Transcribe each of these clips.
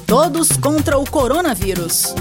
Todos contra o coronavírus.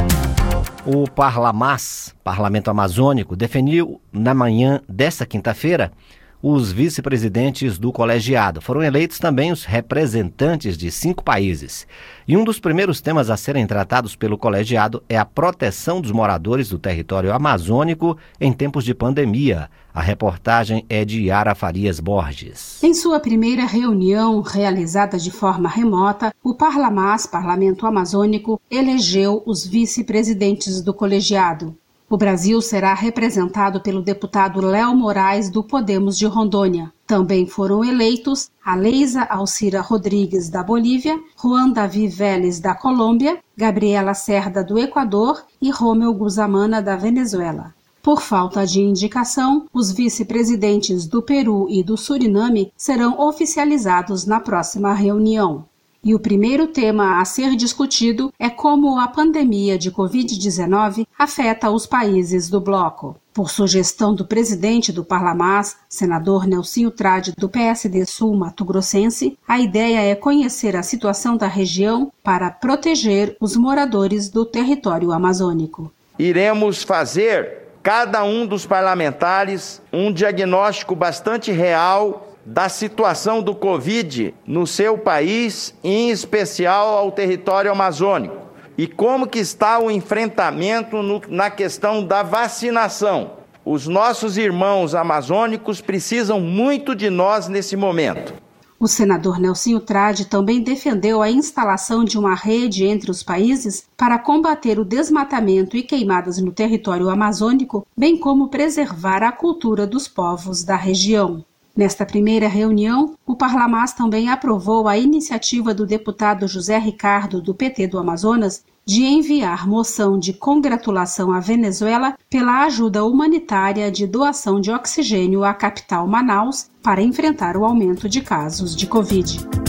O Parlamás, Parlamento Amazônico, definiu na manhã desta quinta-feira os vice-presidentes do colegiado. Foram eleitos também os representantes de 5 países. E um dos primeiros temas a serem tratados pelo colegiado é a proteção dos moradores do território amazônico em tempos de pandemia. A reportagem é de Yara Farias Borges. Em sua primeira reunião, realizada de forma remota, o Parlamás, Parlamento Amazônico, elegeu os vice-presidentes do colegiado. O Brasil será representado pelo deputado Léo Moraes, do Podemos de Rondônia. Também foram eleitos Aleisa Alcira Rodrigues, da Bolívia, Juan Davi Vélez, da Colômbia, Gabriela Cerda, do Equador e Romeu Guzamana, da Venezuela. Por falta de indicação, os vice-presidentes do Peru e do Suriname serão oficializados na próxima reunião. E o primeiro tema a ser discutido é como a pandemia de Covid-19 afeta os países do bloco. Por sugestão do presidente do Parlamás, senador Nelsinho Trade, do PSD Sul Mato Grossense, a ideia é conhecer a situação da região para proteger os moradores do território amazônico. Iremos fazer, cada um dos parlamentares, um diagnóstico bastante real da situação do Covid no seu país, em especial ao território amazônico, e como que está o enfrentamento na questão da vacinação. Os nossos irmãos amazônicos precisam muito de nós nesse momento. O senador Nelsinho Trade também defendeu a instalação de uma rede entre os países para combater o desmatamento e queimadas no território amazônico, bem como preservar a cultura dos povos da região. Nesta primeira reunião, o Parlamás também aprovou a iniciativa do deputado José Ricardo, do PT do Amazonas, de enviar moção de congratulação à Venezuela pela ajuda humanitária de doação de oxigênio à capital Manaus para enfrentar o aumento de casos de Covid.